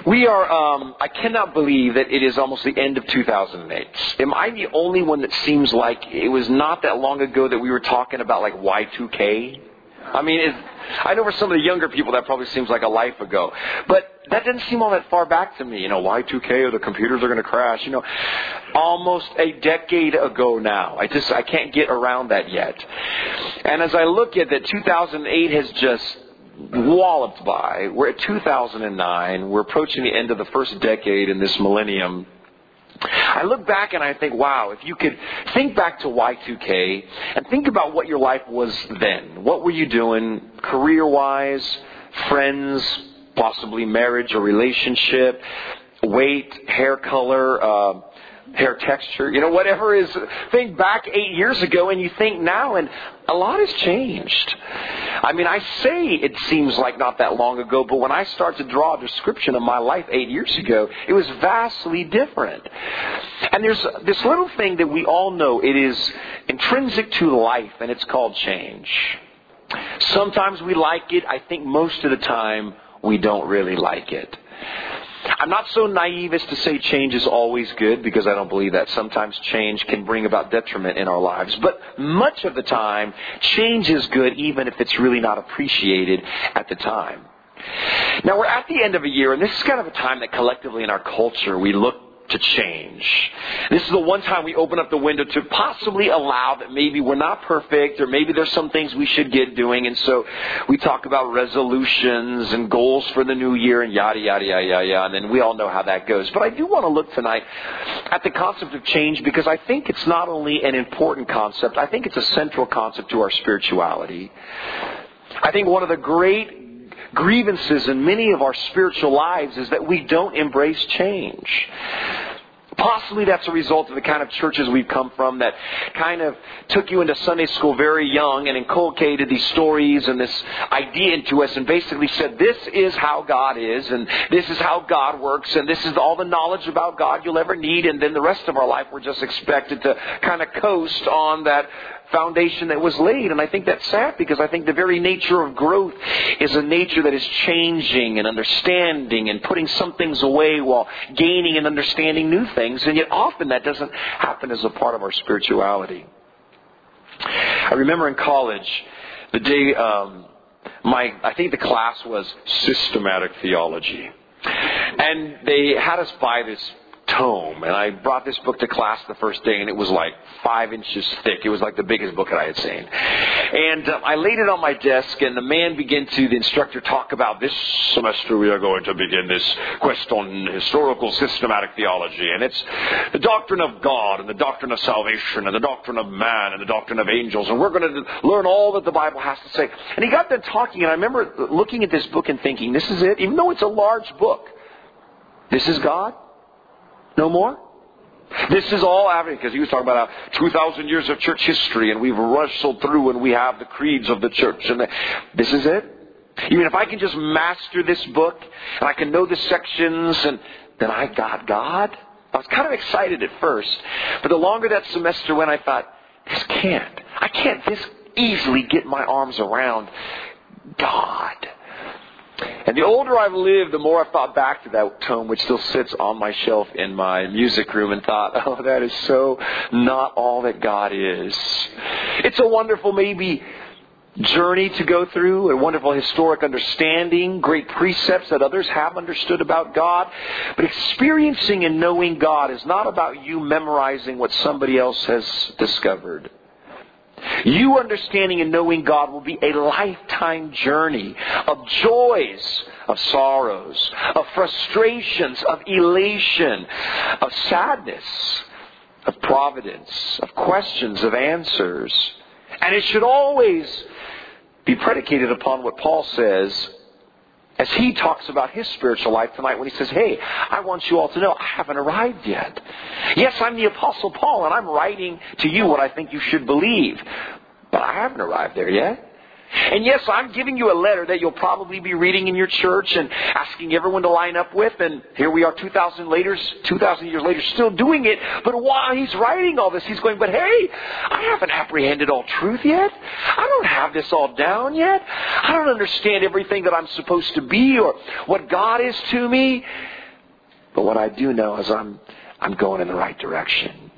I cannot believe that it is almost the end of 2008. Am I the only one that seems like it was not that long ago that we were talking about like Y2K? I mean, I know for some of the younger people that probably seems like a life ago. But that doesn't seem all that far back to me. Y2K or the computers are going to crash. Almost a decade ago now. I can't get around that yet. And as I look at that, 2008 has just walloped by. We're at 2009. We're approaching the end of the first decade in this millennium. I look back and I think, wow, if you could think back to Y2K and think about what your life was then. What were you doing career-wise, friends, possibly marriage or relationship, weight, hair color, hair texture, whatever is. Think back 8 years ago and you think now, and a lot has changed. I mean, I say it seems like not that long ago, but when I start to draw a description of my life 8 years ago, it was vastly different. And there's this little thing that we all know. It is intrinsic to life, and it's called change. Sometimes we like it. I think most of the time we don't really like it. I'm not so naive as to say change is always good, because I don't believe that. Sometimes change can bring about detriment in our lives. But much of the time, change is good even if it's really not appreciated at the time. Now, we're at the end of a year, and this is kind of a time that collectively in our culture we look to change. This is the one time we open up the window to possibly allow that maybe we're not perfect, or maybe there's some things we should get doing. And so we talk about resolutions and goals for the new year and yada, yada, yada, yada. And then we all know how that goes. But I do want to look tonight at the concept of change, because I think it's not only an important concept, I think it's a central concept to our spirituality. I think one of the great grievances in many of our spiritual lives is that we don't embrace change. Possibly that's a result of the kind of churches we've come from that kind of took you into Sunday school very young and inculcated these stories and this idea into us and basically said, this is how God is, and this is how God works, and this is all the knowledge about God you'll ever need, and then the rest of our life we're just expected to kind of coast on that foundation that was laid. And I think that's sad, because I think the very nature of growth is a nature that is changing and understanding and putting some things away while gaining and understanding new things. And yet often that doesn't happen as a part of our spirituality. I remember in college, the day, I think the class was systematic theology. And they had us buy this tome, and I brought this book to class the first day, and it was like 5 inches thick. It was like the biggest book that I had seen. And I laid it on my desk, and the instructor talk about, this semester we are going to begin this quest on historical systematic theology, and it's the doctrine of God and the doctrine of salvation and the doctrine of man and the doctrine of angels, and we're going to learn all that the Bible has to say. And he got done talking, and I remember looking at this book and thinking, this is it? Even though it's a large book, this is God? No more? This is all after, because he was talking about 2,000 years of church history, and we've wrestled through, and we have the creeds of the church. And this is it? Even if I can just master this book, and I can know the sections, and then I got God? I was kind of excited at first. But the longer that semester went, I thought, I can't this easily get my arms around God. And the older I've lived, the more I've thought back to that tome, which still sits on my shelf in my music room, and thought, oh, that is so not all that God is. It's a wonderful, maybe, journey to go through, a wonderful historic understanding, great precepts that others have understood about God. But experiencing and knowing God is not about you memorizing what somebody else has discovered. You understanding and knowing God will be a lifetime journey of joys, of sorrows, of frustrations, of elation, of sadness, of providence, of questions, of answers. And it should always be predicated upon what Paul says as he talks about his spiritual life tonight, when he says, hey, I want you all to know I haven't arrived yet. Yes, I'm the Apostle Paul, and I'm writing to you what I think you should believe. But I haven't arrived there yet. And yes, I'm giving you a letter that you'll probably be reading in your church and asking everyone to line up with. And here we are 2,000 years later, still doing it. But while he's writing all this, he's going, but hey, I haven't apprehended all truth yet. I don't have this all down yet. I don't understand everything that I'm supposed to be or what God is to me. But what I do know is I'm going in the right direction.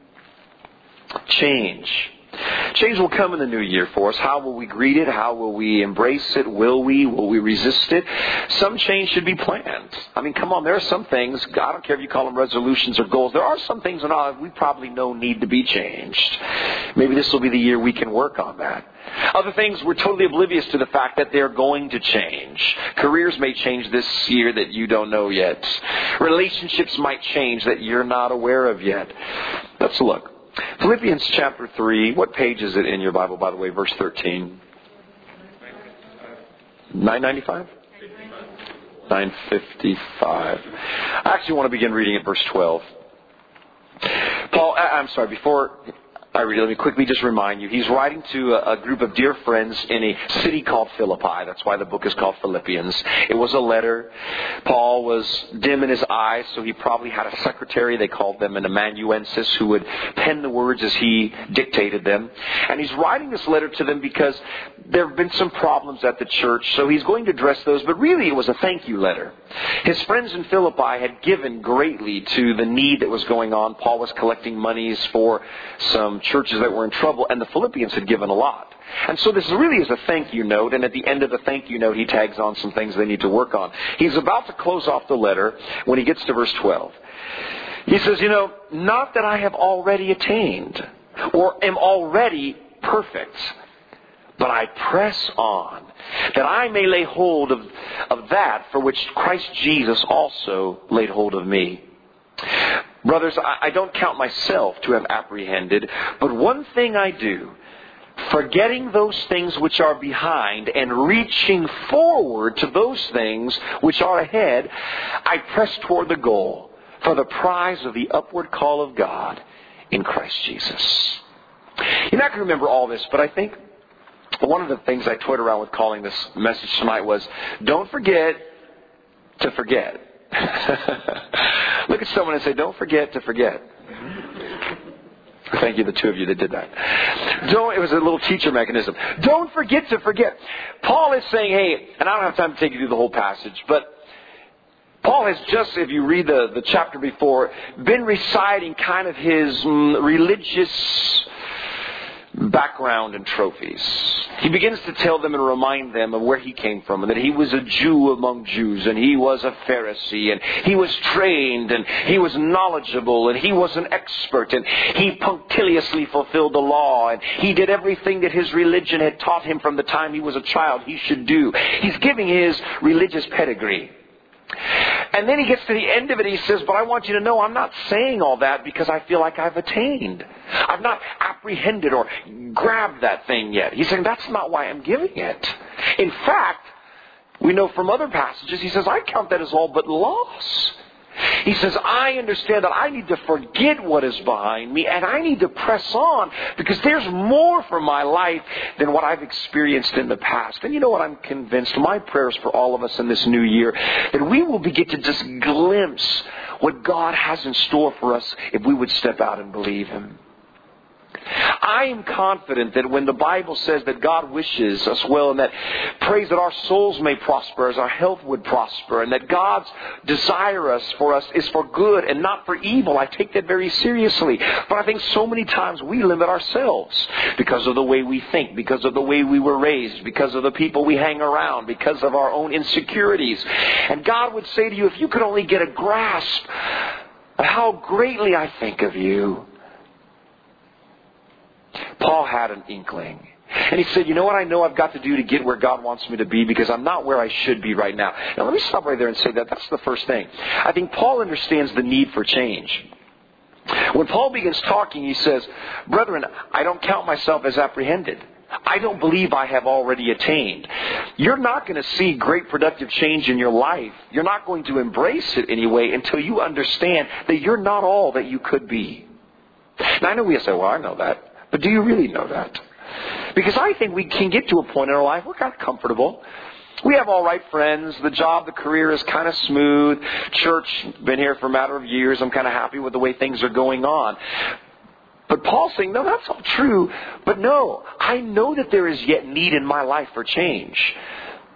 Change. Change will come in the new year for us. How will we greet it? How will we embrace it? Will we resist it? Some change should be planned. I mean, come on, there are some things, I don't care if you call them resolutions or goals, there are some things in our life we probably know need to be changed. Maybe this will be the year we can work on that. Other things, we're totally oblivious to the fact that they're going to change. Careers may change this year that you don't know yet. Relationships might change that you're not aware of yet. Let's look. Philippians chapter 3. What page is it in your Bible, by the way? Verse 13. 995? 955. I actually want to begin reading at verse 12. Before I read it, let me quickly just remind you. He's writing to a group of dear friends in a city called Philippi. That's why the book is called Philippians. It was a letter. Paul was dim in his eyes, so he probably had a secretary. They called them an amanuensis who would pen the words as he dictated them. And he's writing this letter to them because there have been some problems at the church, so he's going to address those. But really, it was a thank you letter. His friends in Philippi had given greatly to the need that was going on. Paul was collecting monies for some churches that were in trouble, and the Philippians had given a lot. And so this really is a thank you note, and at the end of the thank you note, he tags on some things they need to work on. He's about to close off the letter when he gets to verse 12. He says, not that I have already attained or am already perfect, but I press on, that I may lay hold of that for which Christ Jesus also laid hold of me. Brothers, I don't count myself to have apprehended, but one thing I do, forgetting those things which are behind and reaching forward to those things which are ahead, I press toward the goal for the prize of the upward call of God in Christ Jesus. You're not going to remember all this, but I think one of the things I toyed around with calling this message tonight was, don't forget to forget. Look at someone and say, don't forget to forget. Thank you, the two of you that did that. It was a little teacher mechanism. Don't forget to forget. Paul is saying, hey, and I don't have time to take you through the whole passage, but Paul has just, if you read the chapter before, been reciting kind of his religious background and trophies. He begins to tell them and remind them of where he came from, and that he was a Jew among Jews, and he was a Pharisee, and he was trained, and he was knowledgeable, and he was an expert, and he punctiliously fulfilled the law, and he did everything that his religion had taught him from the time he was a child he should do. He's giving his religious pedigree. And then he gets to the end of it, he says, but I want you to know I'm not saying all that because I feel like I've attained. I've not apprehended or grabbed that thing yet. He's saying that's not why I'm giving it. In fact, we know from other passages, he says, I count that as all but loss. He says, I understand that I need to forget what is behind me and I need to press on because there's more for my life than what I've experienced in the past. And you know what? I'm convinced, my prayers for all of us in this new year, that we will begin to just glimpse what God has in store for us if we would step out and believe Him. I am confident that when the Bible says that God wishes us well and that prays that our souls may prosper as our health would prosper and that God's desire for us is for good and not for evil, I take that very seriously. But I think so many times we limit ourselves because of the way we think, because of the way we were raised, because of the people we hang around, because of our own insecurities. And God would say to you, if you could only get a grasp of how greatly I think of you. Paul had an inkling. And he said, you know what I know I've got to do to get where God wants me to be because I'm not where I should be right now. Now let me stop right there and say that. That's the first thing. I think Paul understands the need for change. When Paul begins talking, he says, brethren, I don't count myself as apprehended. I don't believe I have already attained. You're not going to see great productive change in your life. You're not going to embrace it anyway until you understand that you're not all that you could be. Now I know we say, well, I know that. But do you really know that? Because I think we can get to a point in our life, we're kind of comfortable. We have all right friends. The job, the career is kind of smooth. Church, been here for a matter of years. I'm kind of happy with the way things are going on. But Paul's saying, no, that's all true. But no, I know that there is yet need in my life for change.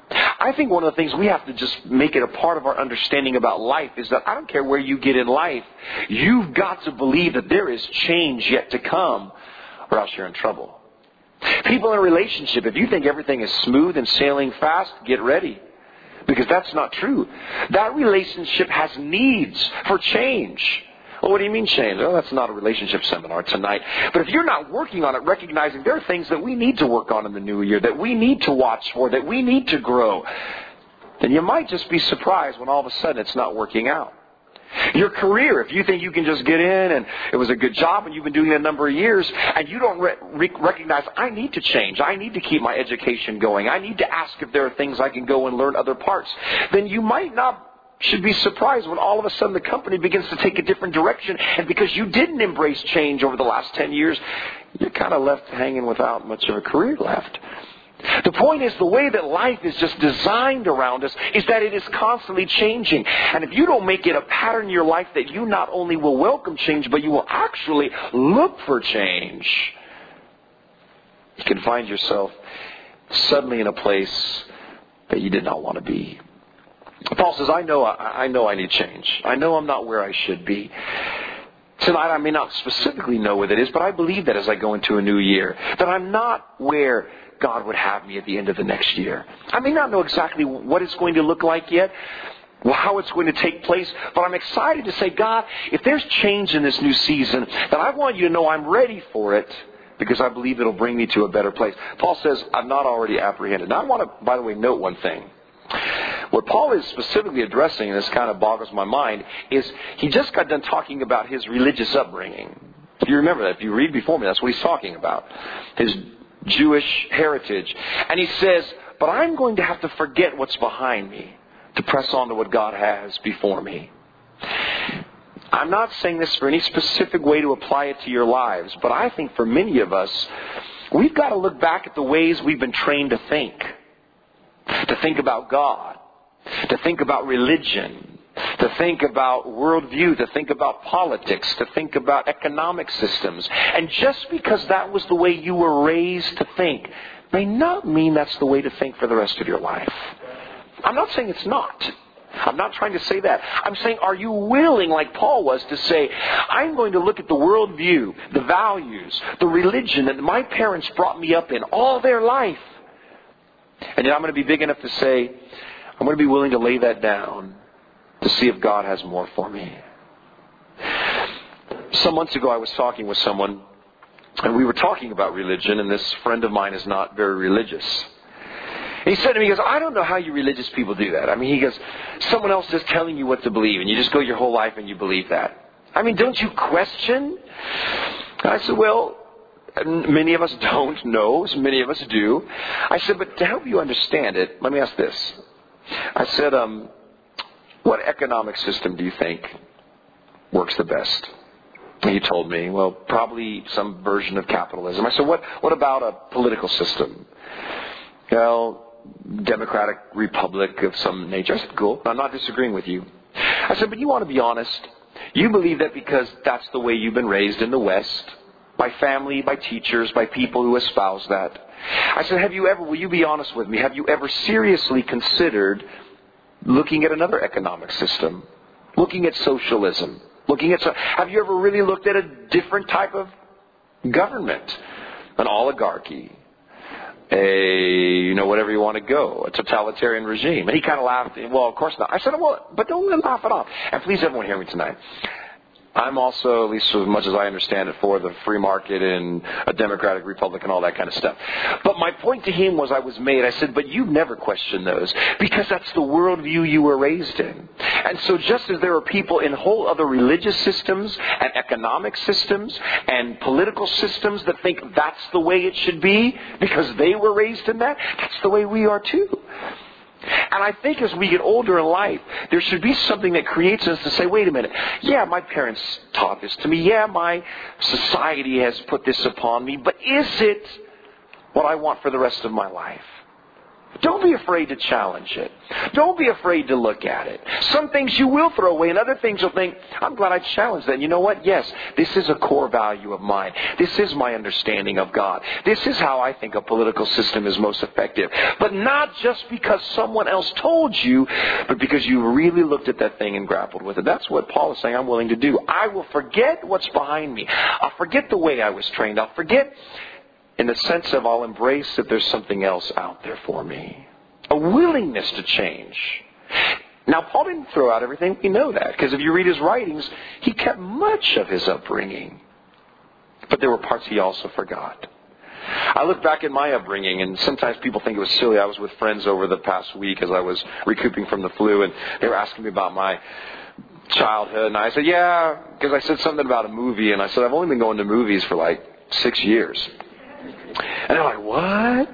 I think one of the things we have to just make it a part of our understanding about life is that I don't care where you get in life, you've got to believe that there is change yet to come, or else you're in trouble. People in a relationship, if you think everything is smooth and sailing fast, get ready. Because that's not true. That relationship has needs for change. Well, what do you mean change? Oh, that's not a relationship seminar tonight. But if you're not working on it, recognizing there are things that we need to work on in the new year, that we need to watch for, that we need to grow, then you might just be surprised when all of a sudden it's not working out. Your career, if you think you can just get in and it was a good job and you've been doing it a number of years and you don't recognize, I need to change, I need to keep my education going, I need to ask if there are things I can go and learn other parts, then you should be surprised when all of a sudden the company begins to take a different direction, and because you didn't embrace change over the last 10 years, you're kind of left hanging without much of a career left. The point is, the way that life is just designed around us is that it is constantly changing. And if you don't make it a pattern in your life that you not only will welcome change, but you will actually look for change, you can find yourself suddenly in a place that you did not want to be. Paul says, I know I need change. I know I'm not where I should be. Tonight I may not specifically know what it is, but I believe that as I go into a new year, that I'm not where God would have me at the end of the next year. I may not know exactly what it's going to look like yet, how it's going to take place, but I'm excited to say, God, if there's change in this new season, then I want you to know I'm ready for it, because I believe it'll bring me to a better place. Paul says, I'm not already apprehended. Now I want to, by the way, note one thing. What Paul is specifically addressing, and this kind of boggles my mind, is he just got done talking about his religious upbringing. If you remember that, if you read before me, that's what he's talking about. His Jewish heritage. And he says, but I'm going to have to forget what's behind me to press on to what God has before me. I'm not saying this for any specific way to apply it to your lives, but I think for many of us, we've got to look back at the ways we've been trained to think about God, to think about religion, to think about worldview, to think about politics, to think about economic systems. And just because that was the way you were raised to think, may not mean that's the way to think for the rest of your life. I'm not saying it's not. I'm not trying to say that. I'm saying, are you willing, like Paul was, to say, I'm going to look at the worldview, the values, the religion that my parents brought me up in all their life, and then I'm going to be big enough to say, I'm going to be willing to lay that down to see if God has more for me. Some months ago I was talking with someone, and we were talking about religion, and this friend of mine is not very religious. He said to me, he goes, I don't know how you religious people do that. I mean, he goes, someone else is telling you what to believe, and you just go your whole life and you believe that. I mean, don't you question? And I said, well, many of us don't know, so many of us do. I said, but to help you understand it, let me ask this. I said, what economic system do you think works the best? And he told me, well, probably some version of capitalism. I said, what about a political system? Well, democratic republic of some nature. I said, cool. I'm not disagreeing with you. I said, but you want to be honest. You believe that because that's the way you've been raised in the West, by family, by teachers, by people who espouse that. I said, will you be honest with me, have you ever seriously considered looking at another economic system? Looking at socialism? Have you ever really looked at a different type of government? An oligarchy? Whatever you want to go, a totalitarian regime. And he kind of laughed. Well, of course not. I said, well, but don't laugh it off. And please, everyone, hear me tonight. I'm also, at least as much as I understand it, for the free market and a democratic republic and all that kind of stuff. But my point to him was I said, but you've never questioned those because that's the worldview you were raised in. And so just as there are people in whole other religious systems and economic systems and political systems that think that's the way it should be because they were raised in that, that's the way we are too. And I think as we get older in life, there should be something that creates us to say, wait a minute, yeah, my parents taught this to me. Yeah, my society has put this upon me. But is it what I want for the rest of my life? Don't be afraid to challenge it. Don't be afraid to look at it. Some things you will throw away, and other things you'll think, I'm glad I challenged that. And you know what? Yes, this is a core value of mine. This is my understanding of God. This is how I think a political system is most effective. But not just because someone else told you, but because you really looked at that thing and grappled with it. That's what Paul is saying I'm willing to do. I will forget what's behind me. I'll forget the way I was trained. I'll forget in the sense of I'll embrace that there's something else out there for me. A willingness to change. Now, Paul didn't throw out everything. We know that. Because if you read his writings, he kept much of his upbringing. But there were parts he also forgot. I look back at my upbringing, and sometimes people think it was silly. I was with friends over the past week as I was recouping from the flu, and they were asking me about my childhood. And I said, yeah, because I said something about a movie. And I said, I've only been going to movies for like 6 years. And they're like, what?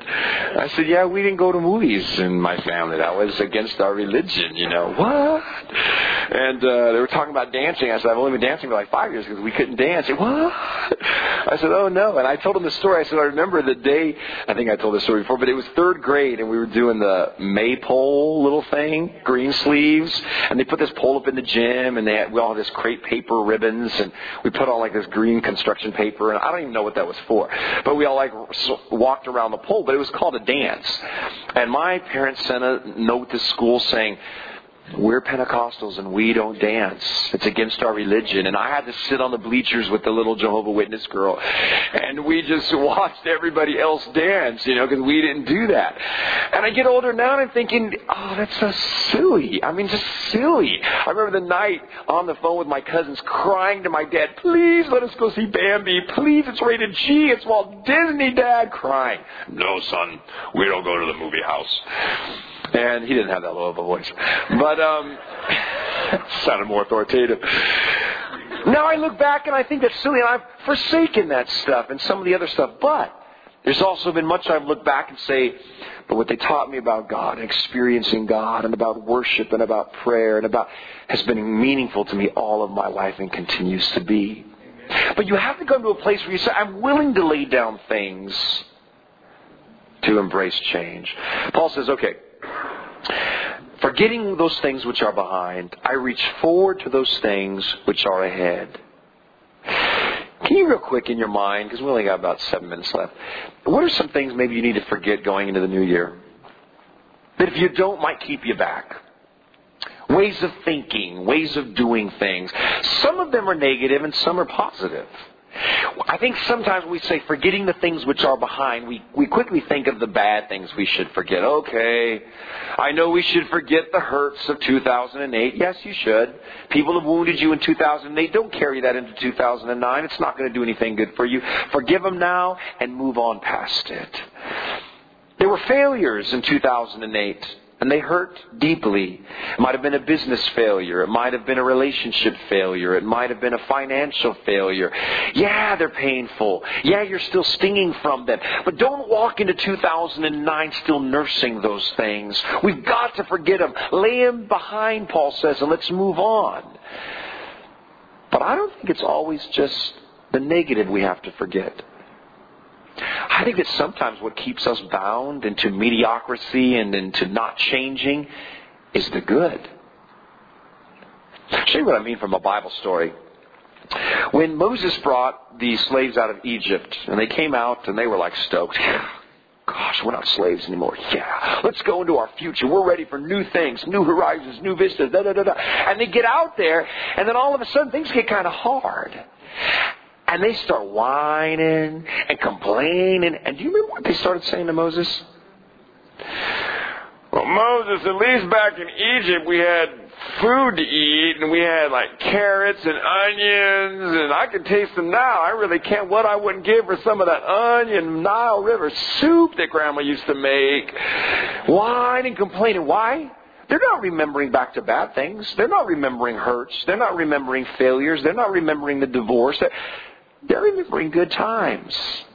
I said, yeah, we didn't go to movies in my family. That was against our religion, What? And they were talking about dancing. I said, I've only been dancing for like 5 years because we couldn't dance. They said, what? I said, oh, no. And I told them the story. I said, I remember the day, I think I told this story before, but it was 3rd grade, and we were doing the maypole little thing, green sleeves. And they put this pole up in the gym, and we all had this crepe paper ribbons, and we put on like this green construction paper. And I don't even know what that was for. But we all like walked around the pole, but it was called a dance. And my parents sent a note to school saying, we're Pentecostals and we don't dance. It's against our religion. And I had to sit on the bleachers with the little Jehovah's Witness girl. And we just watched everybody else dance, because we didn't do that. And I get older now and I'm thinking, oh, that's so silly. I mean, just silly. I remember the night on the phone with my cousins crying to my dad, please let us go see Bambi. Please, it's rated G. It's Walt Disney, Dad. Crying. No, son, we don't go to the movie house. And he didn't have that low of a voice. But sounded more authoritative. Now I look back and I think that's silly, and I've forsaken that stuff and some of the other stuff. But there's also been much I've looked back and say, but what they taught me about God and experiencing God and about worship and about prayer and about has been meaningful to me all of my life and continues to be. But you have to come to a place where you say, I'm willing to lay down things to embrace change. Paul says, okay, forgetting those things which are behind, I reach forward to those things which are ahead. Can you real quick in your mind, because we only got about 7 minutes left, what are some things maybe you need to forget going into the new year? That if you don't, might keep you back. Ways of thinking, ways of doing things. Some of them are negative and some are positive. I think sometimes we say forgetting the things which are behind, we quickly think of the bad things we should forget. Okay, I know we should forget the hurts of 2008. Yes, you should. People have wounded you in 2008. Don't carry that into 2009. It's not going to do anything good for you. Forgive them now and move on past it. There were failures in 2008. And they hurt deeply. It might have been a business failure. It might have been a relationship failure. It might have been a financial failure. Yeah, they're painful. Yeah, you're still stinging from them. But don't walk into 2009 still nursing those things. We've got to forget them. Lay them behind, Paul says, and let's move on. But I don't think it's always just the negative we have to forget. I think that sometimes what keeps us bound into mediocrity and into not changing is the good. I'll show you what I mean from a Bible story. When Moses brought the slaves out of Egypt, and they came out and they were like stoked. Gosh, we're not slaves anymore. Yeah, let's go into our future. We're ready for new things, new horizons, new vistas, da-da-da-da. And they get out there, and then all of a sudden things get kind of hard. And they start whining and complaining. And do you remember what they started saying to Moses? Well, Moses, at least back in Egypt we had food to eat. And we had like carrots and onions. And I can taste them now. I really can't. What I wouldn't give for some of that onion Nile River soup that Grandma used to make. Whining, complaining. Why? They're not remembering back to bad things. They're not remembering hurts. They're not remembering failures. They're not remembering the divorce. They're remembering good times.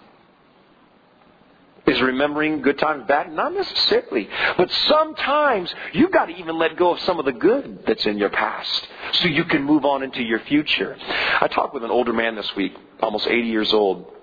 Is remembering good times bad? Not necessarily. But sometimes you've got to even let go of some of the good that's in your past so you can move on into your future. I talked with an older man this week, almost 80 years old.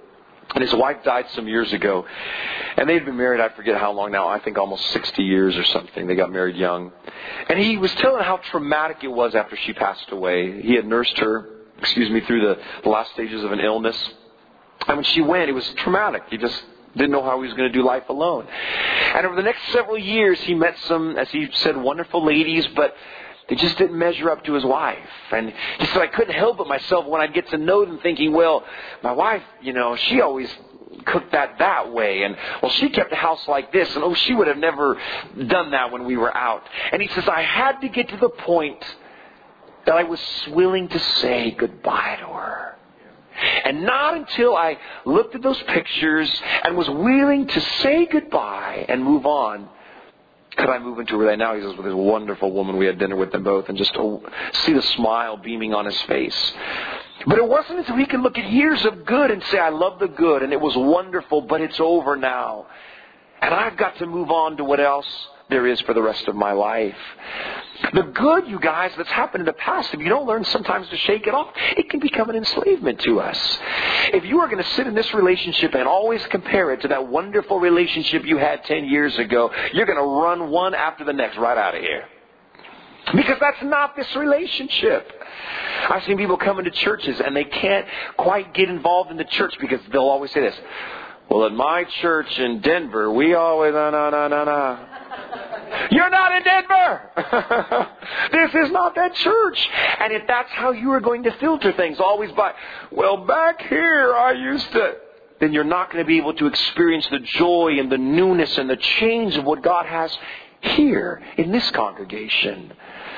And his wife died some years ago. And they'd been married, I forget how long now, I think almost 60 years or something. They got married young. And he was telling how traumatic it was after she passed away. He had nursed her, through the last stages of an illness. And when she went, it was traumatic. He just didn't know how he was going to do life alone. And over the next several years, he met some, as he said, wonderful ladies, but they just didn't measure up to his wife. And he said, I couldn't help but myself when I'd get to know them thinking, well, my wife, she always cooked that way. And, well, she kept the house like this. And, she would have never done that when we were out. And he says, I had to get to the point that I was willing to say goodbye to her. And not until I looked at those pictures and was willing to say goodbye and move on could I move into where they now. He says, with this wonderful woman, we had dinner with them both, and just to see the smile beaming on his face. But it wasn't until he could look at years of good and say, I love the good, and it was wonderful, but it's over now. And I've got to move on to what else there is for the rest of my life. The good, you guys, that's happened in the past, if you don't learn sometimes to shake it off, it can become an enslavement to us. If you are going to sit in this relationship and always compare it to that wonderful relationship you had 10 years ago, you're going to run one after the next right out of here. Because that's not this relationship. I've seen people come into churches and they can't quite get involved in the church because they'll always say this, well, at my church in Denver, we always, no. You're not in Denver! This is not that church. And if that's how you are going to filter things, always by, well, back here I used to, then you're not going to be able to experience the joy and the newness and the change of what God has here in this congregation.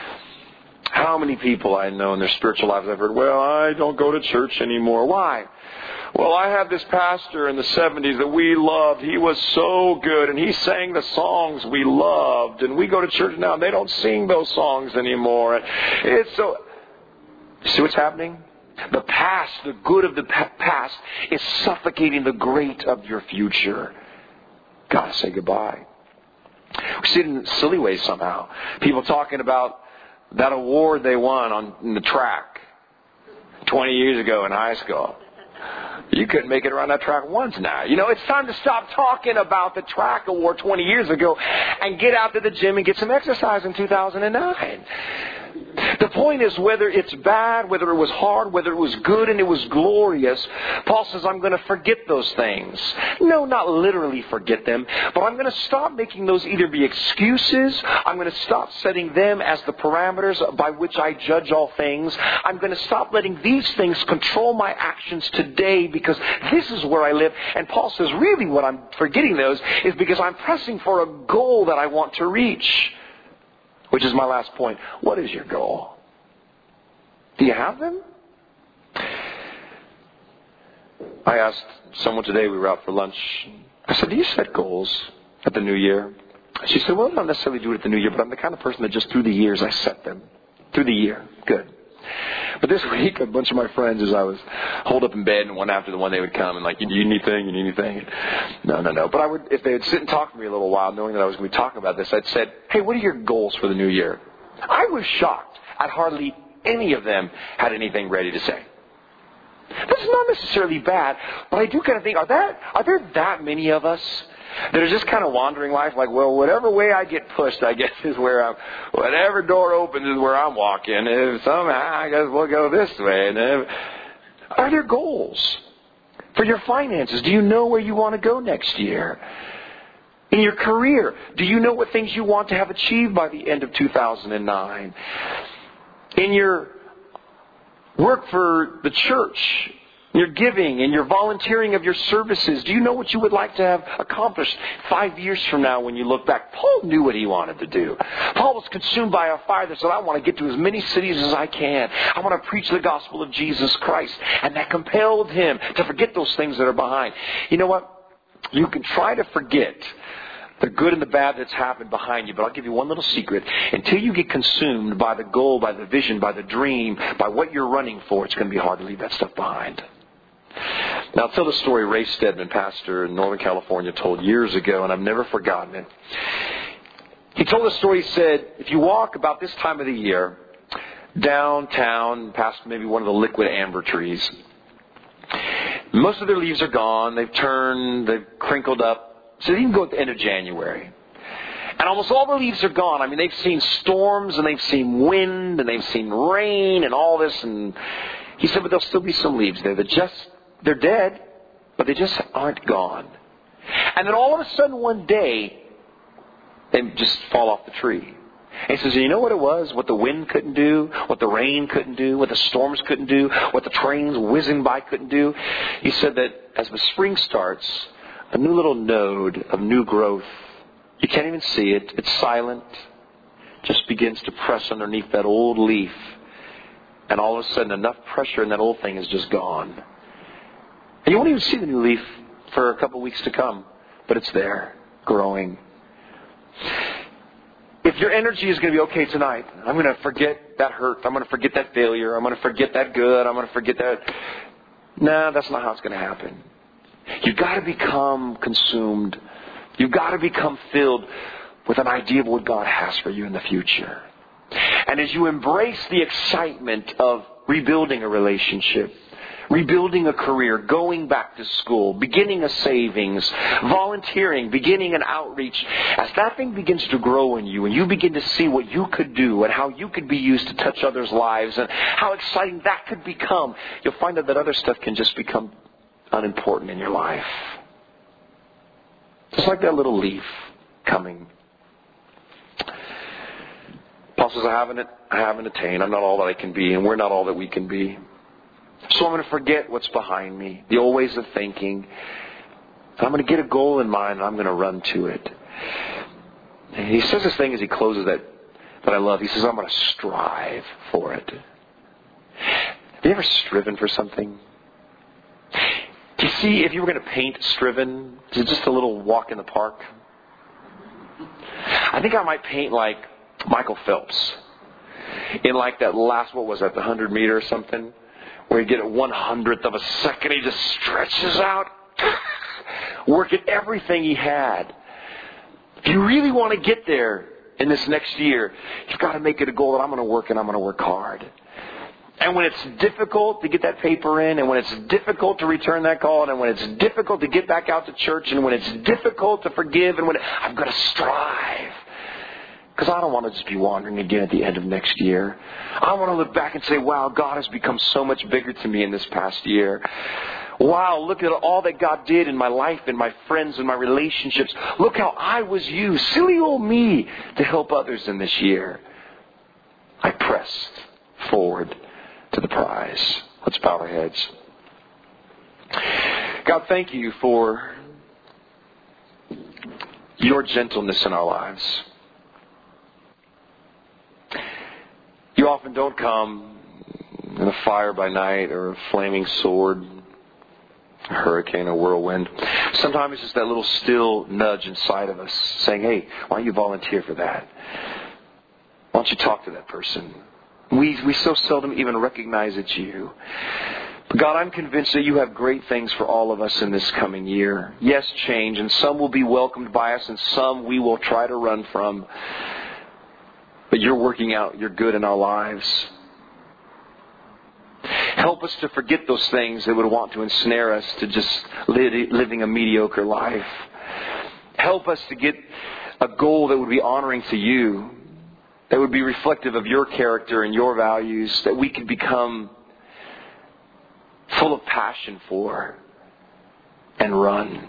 How many people I know in their spiritual lives I've heard, well, I don't go to church anymore. Why? Well, I had this pastor in the 70s that we loved. He was so good, and he sang the songs we loved. And we go to church now, and they don't sing those songs anymore. And it's so... See what's happening? The past, the good of the past, is suffocating the great of your future. Gotta say goodbye. We see it in silly ways somehow. People talking about that award they won in the track 20 years ago in high school. You couldn't make it around that track once now. It's time to stop talking about the track award 20 years ago and get out to the gym and get some exercise in 2009. The point is, whether it's bad, whether it was hard, whether it was good and it was glorious, Paul says, I'm going to forget those things. No, not literally forget them, but I'm going to stop making those either be excuses. I'm going to stop setting them as the parameters by which I judge all things. I'm going to stop letting these things control my actions today because this is where I live. And Paul says, really what I'm forgetting those is because I'm pressing for a goal that I want to reach. Which is my last point. What is your goal? Do you have them? I asked someone today, we were out for lunch. I said, do you set goals at the new year? She said, well, I don't necessarily do it at the new year, but I'm the kind of person that just through the years I set them. Through the year. Good. But this week, a bunch of my friends, as I was holed up in bed, and one after the one, they would come and like, you need anything? You need anything? No. But I would, if they would sit and talk to me a little while, knowing that I was going to be talking about this, I'd said, hey, what are your goals for the new year? I was shocked at hardly any of them had anything ready to say. This is not necessarily bad, but I do kind of think, are there that many of us that are just kind of wandering life like, well, whatever way I get pushed, I guess is where whatever door opens is where I'm walking. If somehow I guess we'll go this way. And are there goals for your finances? Do you know where you want to go next year? In your career, do you know what things you want to have achieved by the end of 2009? In your work for the church, your giving and your volunteering of your services, do you know what you would like to have accomplished 5 years from now when you look back? Paul knew what he wanted to do. Paul was consumed by a fire that said, I want to get to as many cities as I can. I want to preach the gospel of Jesus Christ. And that compelled him to forget those things that are behind. You know what? You can try to forget the good and the bad that's happened behind you. But I'll give you one little secret. Until you get consumed by the goal, by the vision, by the dream, by what you're running for, it's going to be hard to leave that stuff behind. Now, I'll tell the story Ray Stedman, pastor in Northern California, told years ago, and I've never forgotten it. He told a story. He said, if you walk about this time of the year downtown, past maybe one of the liquid amber trees, Most of their leaves are gone. They've turned, they've crinkled up. So they even go at the end of January. And almost all the leaves are gone. I mean, they've seen storms and they've seen wind and they've seen rain and all this. And he said, but there'll still be some leaves there. They're dead, but they just aren't gone. And then all of a sudden one day, they just fall off the tree. And he says, you know what it was? What the wind couldn't do, what the rain couldn't do, what the storms couldn't do, what the trains whizzing by couldn't do. He said that as the spring starts, a new little node of new growth, you can't even see it, it's silent, just begins to press underneath that old leaf. And all of a sudden enough pressure in that old thing is just gone. And you won't even see the new leaf for a couple weeks to come, but it's there, growing. If your energy is going to be okay tonight, I'm going to forget that hurt, I'm going to forget that failure, I'm going to forget that good, I'm going to forget that. No, that's not how it's going to happen. You've got to become consumed. You've got to become filled with an idea of what God has for you in the future. And as you embrace the excitement of rebuilding a relationship, rebuilding a career, going back to school, beginning a savings, volunteering, beginning an outreach, as that thing begins to grow in you and you begin to see what you could do and how you could be used to touch others' lives and how exciting that could become, you'll find that other stuff can just become unimportant in your life. Just like that little leaf coming. Paul says, I haven't attained. I'm not all that I can be, and we're not all that we can be. So I'm going to forget what's behind me, the old ways of thinking. I'm going to get a goal in mind, and I'm going to run to it. And he says this thing as he closes that I love. He says, I'm going to strive for it. Have you ever striven for something? Do you see, if you were going to paint striven, is it just a little walk in the park? I think I might paint like Michael Phelps in like that last, what was that, the 100 meter or something, where you get a 1/100th of a second, he just stretches out, working everything he had. If you really want to get there in this next year, you've got to make it a goal that I'm going to work and I'm going to work hard. And when it's difficult to get that paper in, and when it's difficult to return that call, and when it's difficult to get back out to church, and when it's difficult to forgive, and when I've got to strive. Because I don't want to just be wandering again at the end of next year. I want to look back and say, wow, God has become so much bigger to me in this past year. Wow, look at all that God did in my life, in my friends, in my relationships. Look how I was used, silly old me, to help others in this year. I pressed forward to the prize. Let's bow our heads. God, thank you for your gentleness in our lives. You often don't come in a fire by night or a flaming sword, a hurricane, a whirlwind. Sometimes it's just that little still nudge inside of us saying, hey, why don't you volunteer for that? Why don't you talk to that person? We so seldom even recognize it's you. But God, I'm convinced that you have great things for all of us in this coming year. Yes, change, and some will be welcomed by us and some we will try to run from. But you're working out your good in our lives. Help us to forget those things that would want to ensnare us to just living a mediocre life. Help us to get a goal that would be honoring to you, that would be reflective of your character and your values, that we could become full of passion for and run.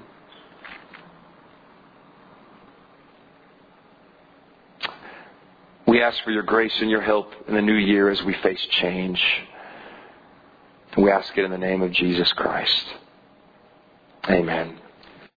We ask for your grace and your help in the new year as we face change. We ask it in the name of Jesus Christ. Amen.